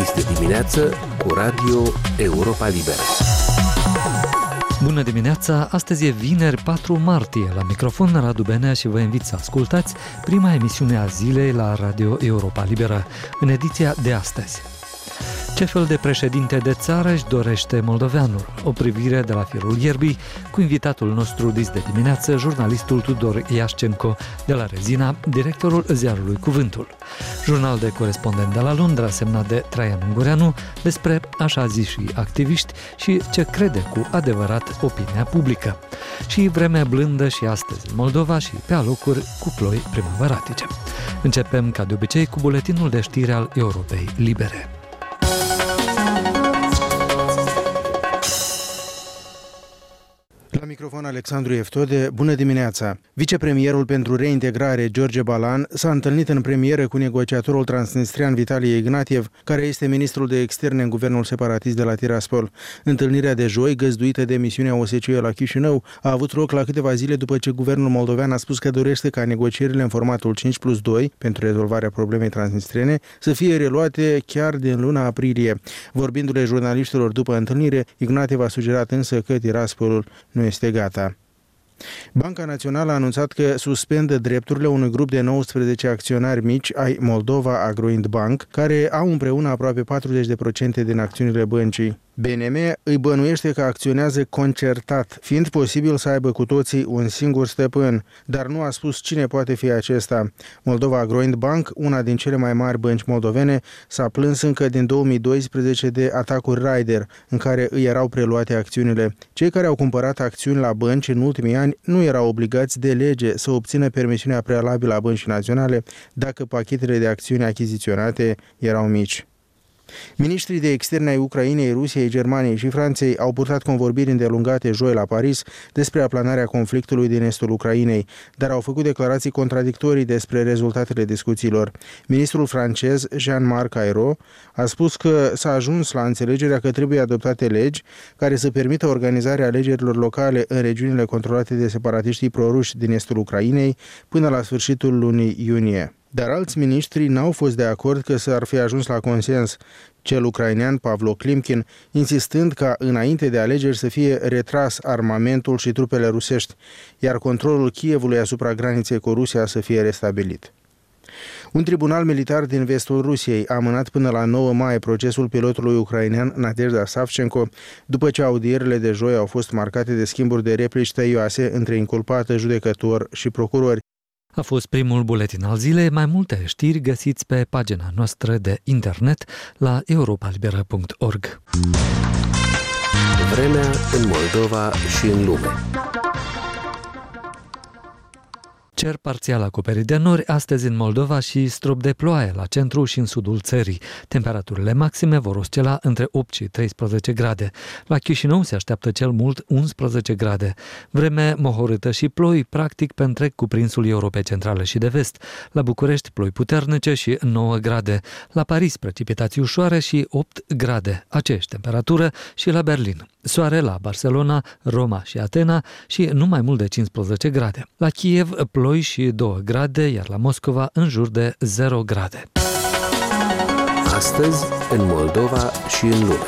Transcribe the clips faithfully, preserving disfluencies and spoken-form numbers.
Dis de dimineață cu Radio Europa Liberă. Bună dimineața! Astăzi e vineri patru martie. La microfon Radu Benea și vă invit să ascultați prima emisiune a zilei la Radio Europa Liberă, în ediția de astăzi. Ce fel de președinte de țară își dorește moldoveanul? O privire de la firul ierbii cu invitatul nostru dis de dimineață, jurnalistul Tudor Iașcenco de la Rezina, directorul ziarului Cuvântul. Jurnal de corespondent de la Londra, semnat de Traian Ungureanu, despre așa ziși activiști și ce crede cu adevărat opinia publică. Și vreme blândă și astăzi în Moldova și pe alocuri cu ploi primăvaratice. Începem ca de obicei cu buletinul de știri al Europei Libere. La microfon Alexandru Eftode, bună dimineața! Vicepremierul pentru reintegrare, George Balan, s-a întâlnit în premieră cu negociatorul transnistrian Vitalie Ignatiev, care este ministrul de externe în guvernul separatist de la Tiraspol. Întâlnirea de joi, găzduită de misiunea O S C E la Chișinău, a avut loc la câteva zile după ce guvernul moldovean a spus că dorește ca negocierile în formatul cinci plus doi pentru rezolvarea problemei transnistrene să fie reluate chiar din luna aprilie. Vorbindu-le jurnaliștilor după întâlnire, Ignatiev a sugerat însă că Tiraspolul nu este gata. Banca Națională a anunțat că suspendă drepturile unui grup de nouăsprezece acționari mici ai Moldova Agroind Bank, care au împreună aproape patruzeci la sută din acțiunile băncii. B N M îi bănuiește că acționează concertat, fiind posibil să aibă cu toții un singur stăpân, dar nu a spus cine poate fi acesta. Moldova Agroind Bank, una din cele mai mari bănci moldovene, s-a plâns încă din două mii doisprezece de atacuri Raider, în care îi erau preluate acțiunile. Cei care au cumpărat acțiuni la bănci în ultimii ani nu erau obligați de lege să obțină permisiunea prealabilă a Băncii Naționale dacă pachetele de acțiuni achiziționate erau mici. Ministrii de externe ai Ucrainei, Rusiei, Germaniei și Franței au purtat convorbiri îndelungate joi la Paris despre aplanarea conflictului din estul Ucrainei, dar au făcut declarații contradictorii despre rezultatele discuțiilor. Ministrul francez Jean-Marc Ayrault a spus că s-a ajuns la înțelegerea că trebuie adoptate legi care să permită organizarea alegerilor locale în regiunile controlate de separatiștii proruși din estul Ucrainei până la sfârșitul lunii iunie. Dar alți miniștri n-au fost de acord că s-ar fi ajuns la consens, cel ucrainean Pavlo Klimkin, insistând ca înainte de alegeri să fie retras armamentul și trupele rusești, iar controlul Kievului asupra graniței cu Rusia să fie restabilit. Un tribunal militar din vestul Rusiei a amânat până la nouă mai procesul pilotului ucrainean Nadezhda Savchenko, după ce audierile de joi au fost marcate de schimburi de replici tăioase între inculpată, judecător și procurori. A fost primul buletin al zilei. Mai multe știri găsiți pe pagina noastră de internet la europa liberă punct org. Vremea în Moldova și în lume. Cer parțial acoperit de nori astăzi în Moldova și strop de ploaie la centru și în sudul țării. Temperaturile maxime vor oscila între opt și treisprezece grade. La Chișinău se așteaptă cel mult unsprezece grade. Vreme mohorâtă și ploi, practic pe întreg cuprinsul Europei Centrale și de Vest. La București ploi puternice și nouă grade. La Paris precipitații ușoare și opt grade. Aceeași temperatură și la Berlin. Soare la Barcelona, Roma și Atena și nu mai mult de cincisprezece grade. La Kiev ploi și două grade, iar la Moscova în jur de zero grade. Astăzi în Moldova și în lume.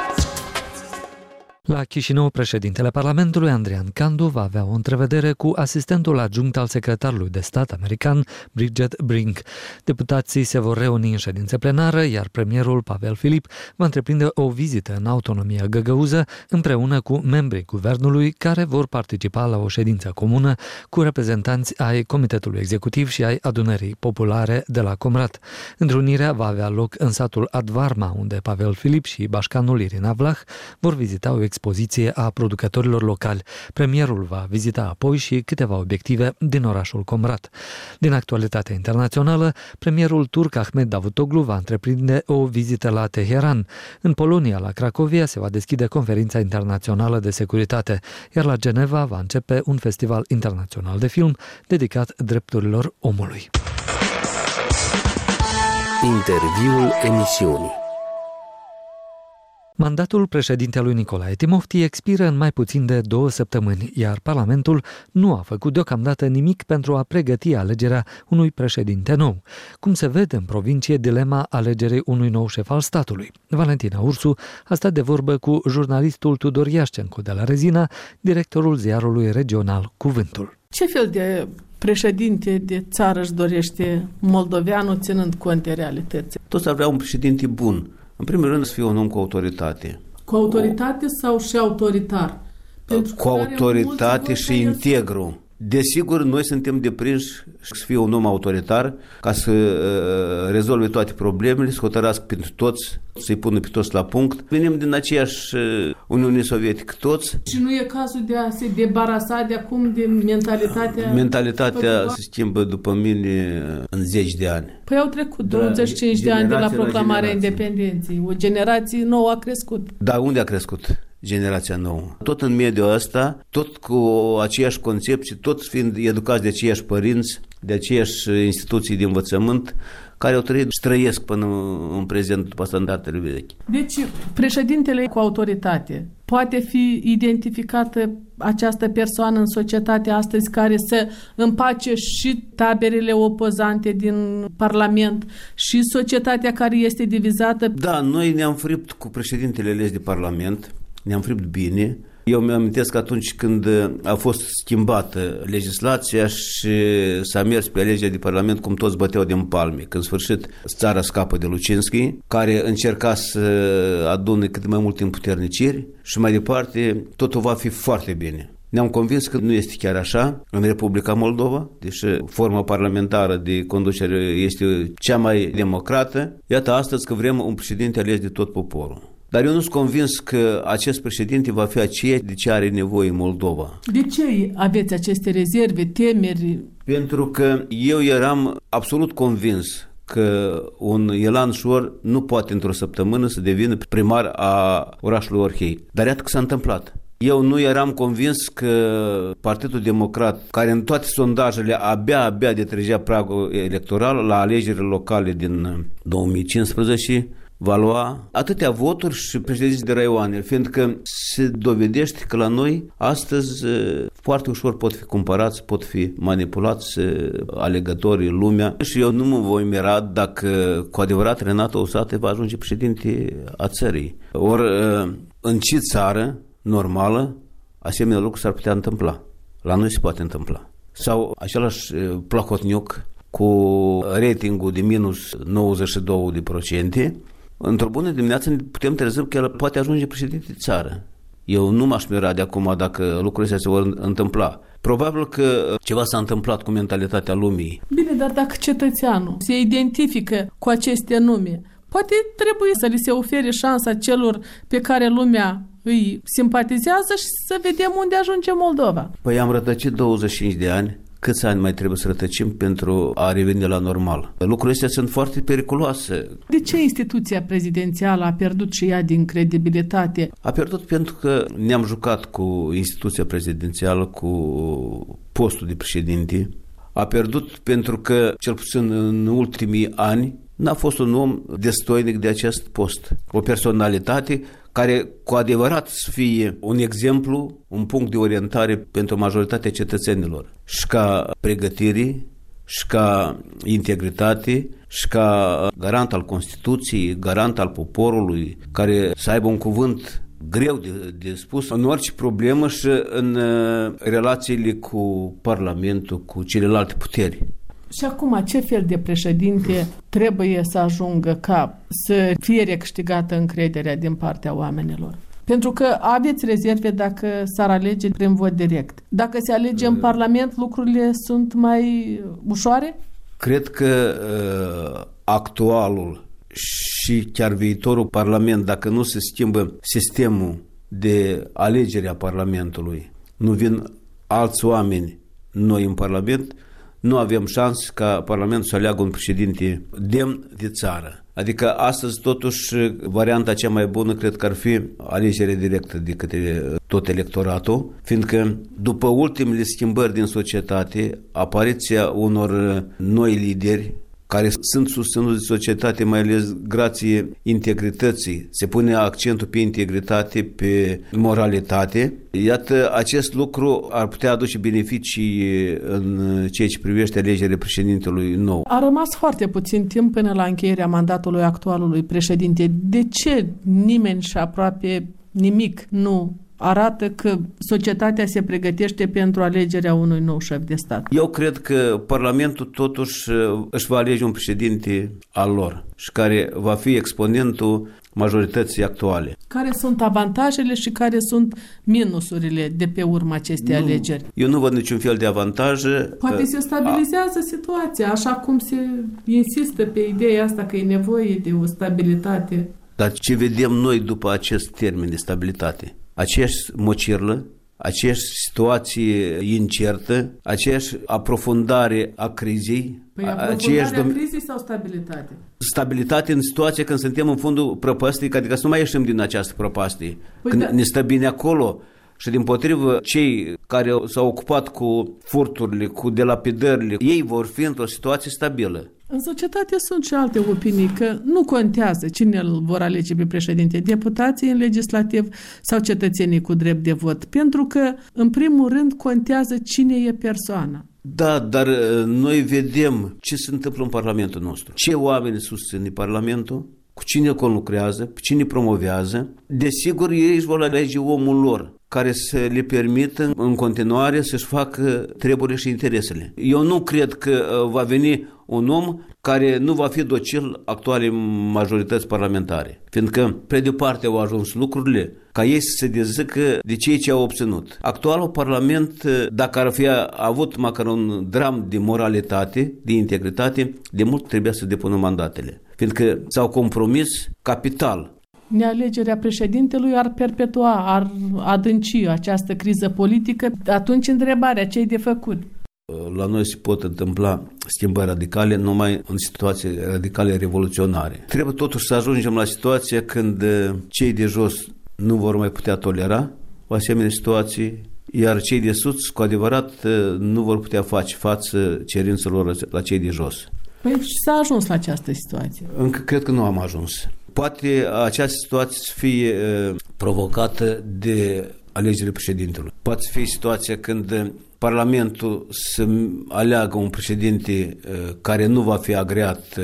La Chișinău, președintele Parlamentului, Andrian Candu, va avea o întrevedere cu asistentul adjunct al secretarului de stat american, Bridget Brink. Deputații se vor reuni în ședință plenară, iar premierul Pavel Filip va întreprinde o vizită în autonomia găgăuză împreună cu membrii guvernului care vor participa la o ședință comună cu reprezentanți ai Comitetului Executiv și ai Adunării Populare de la Comrat. Întrunirea va avea loc în satul Advarma, unde Pavel Filip și bașcanul Irina Vlah vor vizita o expoziție a producătorilor locali. Premierul va vizita apoi și câteva obiective din orașul Comrat. Din actualitatea internațională, premierul turc Ahmed Davutoglu va întreprinde o vizită la Teheran. În Polonia, la Cracovia, se va deschide conferința internațională de securitate, iar la Geneva va începe un festival internațional de film dedicat drepturilor omului. Interviul emisiunii. Mandatul președintelui Nicolae Timofti expiră în mai puțin de două săptămâni, iar Parlamentul nu a făcut deocamdată nimic pentru a pregăti alegerea unui președinte nou. Cum se vede în provincie dilema alegerii unui nou șef al statului? Valentina Ursu a stat de vorbă cu jurnalistul Tudor Iașcencu de la Rezina, directorul ziarului regional Cuvântul. Ce fel de președinte de țară își dorește moldoveanul ținând cont de realități? Toți ar vrea un președinte bun. În primul rând să fie un om cu autoritate. Cu autoritate sau și autoritar? Pentru cu autoritate și integru. Desigur, noi suntem deprinși să fie un om autoritar ca să uh, rezolve toate problemele, să hotărască pentru toți, să-i pună pe toți la punct. Venim din aceeași uh, Uniune Sovietică toți. Și nu e cazul de a se debarasa de acum din mentalitatea... Mentalitatea pădura? Se schimbă după mine în zeci de ani. Păi au trecut douăzeci și cinci de ani de la proclamarea independenței. O generație nouă a crescut. Da, unde a crescut generația nouă? Tot în mediul ăsta, tot cu aceeași concepție, tot fiind educați de aceiași părinți, de aceiași instituții de învățământ, care au trăit și trăiesc până în prezent după standardele vechi. Deci, președintele cu autoritate, poate fi identificată această persoană în societate astăzi care să împace și taberele opozante din Parlament și societatea care este divizată? Da, noi ne-am fript cu președintele ales de Parlament, ne-am fript bine. Eu mi-amintesc atunci când a fost schimbată legislația și s-a mers pe alegerea de Parlament cum toți băteau din palme. Când în sfârșit țara scapă de Lucinski, care încerca să adune cât mai multe împuterniciri și mai departe totul va fi foarte bine. Ne-am convins că nu este chiar așa în Republica Moldova, deși forma parlamentară de conducere este cea mai democrată. Iată astăzi că vrem un președinte ales de tot poporul. Dar eu nu sunt convins că acest președinte va fi aceea de ce are nevoie Moldova. De ce aveți aceste rezerve, temeri? Pentru că eu eram absolut convins că un Elan Șor nu poate într-o săptămână să devină primar a orașului Orhei. Dar iată că s-a întâmplat. Eu nu eram convins că Partidul Democrat, care în toate sondajele abia, abia detrăgea pragul electoral la alegerile locale din două mii cincisprezece, va lua atâtea voturi și președinți de raioane, fiindcă se dovedește că la noi astăzi foarte ușor pot fi cumpărați, pot fi manipulați alegătorii, lumea și eu nu mă voi mira dacă cu adevărat Renato Usate va ajunge președinte a țării. Ori în ce țară normală asemenea lucruri s-ar putea întâmpla? La noi se poate întâmpla. Sau același Plahotniuc cu ratingul de minus nouăzeci și doi la sută, într-o bună dimineață putem trezi că el poate ajunge președinte de țară. Eu nu m-aș mira de acum dacă lucrurile astea se vor întâmpla. Probabil că ceva s-a întâmplat cu mentalitatea lumii. Bine, dar dacă cetățeanul se identifică cu aceste nume, poate trebuie să li se ofere șansa celor pe care lumea îi simpatizează și să vedem unde ajunge Moldova. Păi am rătăcit douăzeci și cinci de ani. Câți ani mai trebuie să rătăcim pentru a reveni la normal? Lucrurile astea sunt foarte periculoase. De ce instituția prezidențială a pierdut și ea din credibilitate? A pierdut pentru că ne-am jucat cu instituția prezidențială, cu postul de președinte. A pierdut pentru că, cel puțin în ultimii ani, n-a fost un om destoinic de acest post. O personalitate care cu adevărat să fie un exemplu, un punct de orientare pentru majoritatea cetățenilor. Și ca pregătire, și ca integritate, și ca garant al Constituției, garant al poporului, care să aibă un cuvânt greu de, de spus în orice problemă și în uh, relațiile cu Parlamentul, cu celelalte puteri. Și acum, ce fel de președinte trebuie să ajungă ca să fie recâștigată încrederea din partea oamenilor? Pentru că aveți rezerve dacă s-ar alege prin vot direct. Dacă se alege în Parlament, lucrurile sunt mai ușoare? Cred că uh, actualul și chiar viitorul Parlament, dacă nu se schimbă sistemul de alegere a Parlamentului, nu vin alți oameni noi în Parlament, nu avem șans ca Parlamentul să aleagă un președinte demn de țară. Adică astăzi totuși varianta cea mai bună cred că ar fi alegere directă de către tot electoratul, fiindcă după ultimele schimbări din societate, apariția unor noi lideri, care sunt susținuți de societate, mai ales grație integrității. Se pune accentul pe integritate, pe moralitate. Iată, acest lucru ar putea aduce beneficii în ceea ce privește alegerea președintelui nou. A rămas foarte puțin timp până la încheierea mandatului actualului președinte. De ce nimeni și aproape nimic nu arată că societatea se pregătește pentru alegerea unui nou șef de stat? Eu cred că Parlamentul totuși își va alege un președinte al lor și care va fi exponentul majorității actuale. Care sunt avantajele și care sunt minusurile de pe urma acestei nu, alegeri? Eu nu văd niciun fel de avantaje. Poate se stabilizează a... situația, așa cum se insistă pe ideea asta că e nevoie de o stabilitate. Dar ce vedem noi după acest termen de stabilitate? Aceeași mocirlă, aceeași situație incertă, aceeași aprofundare a crizei. Păi aprofundarea dom- crizei sau stabilitate? Stabilitate în situația când suntem în fundul prăpastii, adică să nu mai ieșim din această prăpastie. Păi când da. ne stă bine acolo și dimpotrivă cei care s-au ocupat cu furturile, cu delapidările, ei vor fi într-o situație stabilă. În societate sunt și alte opinii, că nu contează cine îl vor alege pe președinte, deputații în legislativ sau cetățenii cu drept de vot, pentru că, în primul rând, contează cine e persoana. Da, dar noi vedem ce se întâmplă în Parlamentul nostru. Ce oameni susțin Parlamentul, cu cine conlucrează, pe cine promovează. Desigur, ei își vor alege omul lor, care să le permită în continuare să-și facă treburile și interesele. Eu nu cred că va veni un om care nu va fi docil actuale majorități parlamentare, fiindcă, pe de parte, au ajuns lucrurile ca ei să se dezică de ceea ce au obținut. Actualul Parlament, dacă ar fi avut măcar un dram de moralitate, de integritate, de mult trebuia să depună mandatele, fiindcă s-au compromis capital. Nealegerea președintelui ar perpetua, ar adânci această criză politică. Atunci întrebarea, ce-i de făcut? La noi se pot întâmpla schimbări radicale numai în situații radicale revoluționare. Trebuie totuși să ajungem la situația când cei de jos nu vor mai putea tolera o asemenea situație, iar cei de sus cu adevărat nu vor putea face față cerințelor la cei de jos. Păi s-a ajuns la această situație? Încă cred că nu am ajuns. Poate această situație să fie provocată de alegerea președintelui. Poate să fie situația când Parlamentul să aleagă un președinte care nu va fi agreat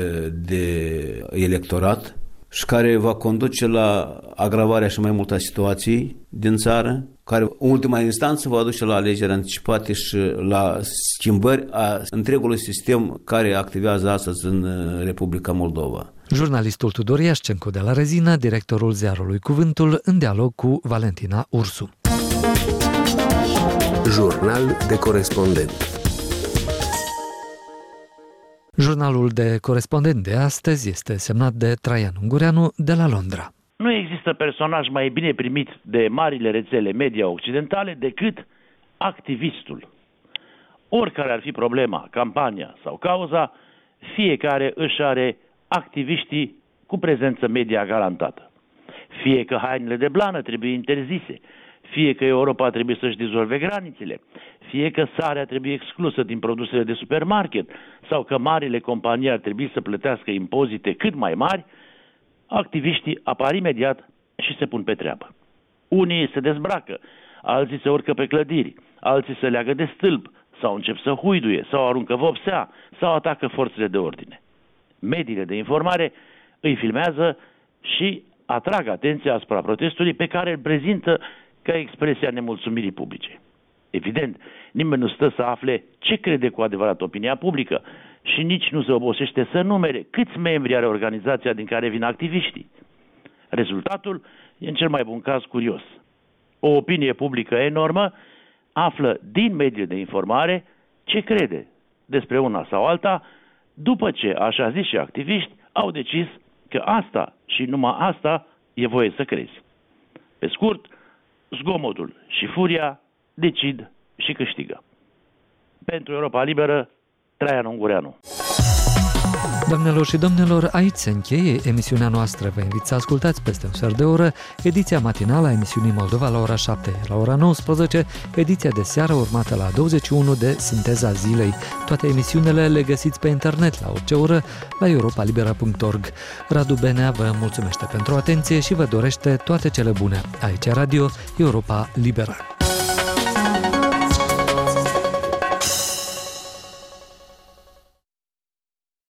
de electorat și care va conduce la agravarea și mai mult a situației din țară, care în ultima instanță va duce la alegeri anticipate și la schimbări a întregului sistem care activează astăzi în Republica Moldova. Jurnalistul Tudor Iașcencu de la Rezina, directorul ziarului Cuvântul, în dialog cu Valentina Ursu. Jurnal de corespondent. Jurnalul de corespondent de astăzi este semnat de Traian Ungureanu de la Londra. Nu există personaj mai bine primit de marile rețele media occidentale decât activistul. Oricare ar fi problema, campania sau cauza, fiecare își are activiștii cu prezență media garantată. Fie că hainele de blană trebuie interzise, fie că Europa trebuie să-și dizolve granițele, fie că sarea trebuie exclusă din produsele de supermarket sau că marile companii ar trebui să plătească impozite cât mai mari, activiștii apar imediat și se pun pe treabă. Unii se dezbracă, alții se urcă pe clădiri, alții se leagă de stâlp sau încep să huiduie sau aruncă vopsea sau atacă forțele de ordine. Mediile de informare îi filmează și atrag atenția asupra protestului pe care îl prezintă ca expresia nemulțumirii publice. Evident, nimeni nu stă să afle ce crede cu adevărat opinia publică și nici nu se obosește să numere câți membri are organizația din care vin activiștii. Rezultatul e în cel mai bun caz curios. O opinie publică enormă află din mediile de informare ce crede despre una sau alta, după ce, așa zis și activiști, au decis că asta și numai asta e voie să crezi. Pe scurt, zgomotul și furia decid și câștigă. Pentru Europa Liberă, Traian Ungureanu. Doamnelor și domnilor, aici se încheie emisiunea noastră. Vă invit să ascultați peste un sfert de oră ediția matinală a emisiunii Moldova la ora șapte, la ora nouăsprezece, ediția de seară urmată la douăzeci și unu de Sinteza Zilei. Toate emisiunile le găsiți pe internet la orice oră la europa libera punct org. Radu Benea vă mulțumește pentru atenție și vă dorește toate cele bune. Aici Radio Europa Liberă.